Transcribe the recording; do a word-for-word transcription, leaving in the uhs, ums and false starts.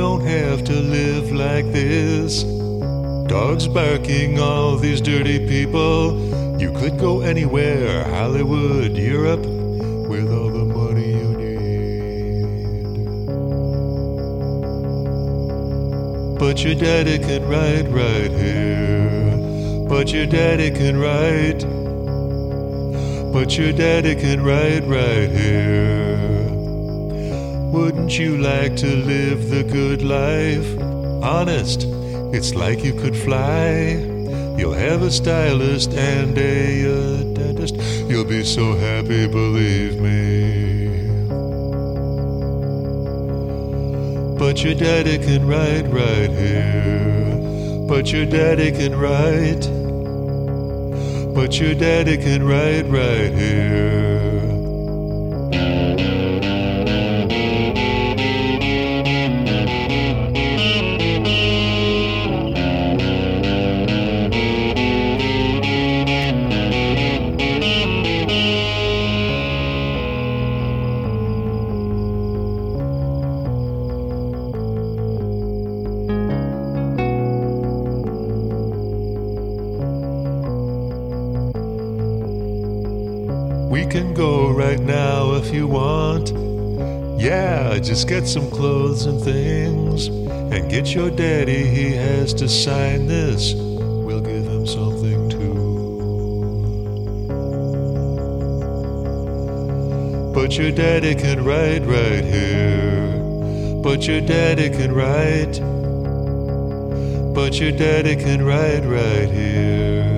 don't have to live like this. Dogs barking, all these dirty people. You could go anywhere, Hollywood, Europe, with all the money you need. But your daddy can write right here. But your daddy can write. But your daddy can write right here. Wouldn't you like to live the good life? Honest, it's like you could fly. You'll have a stylist and a uh, dentist. You'll be so happy, believe me. But your daddy can write right here. But your daddy can write. But your daddy can write right here. We can go right now if you want. Yeah, just get some clothes and things. And get your daddy, he has to sign this. We'll give him something too. But your daddy can write right here. But your daddy can write. But your daddy can write right here.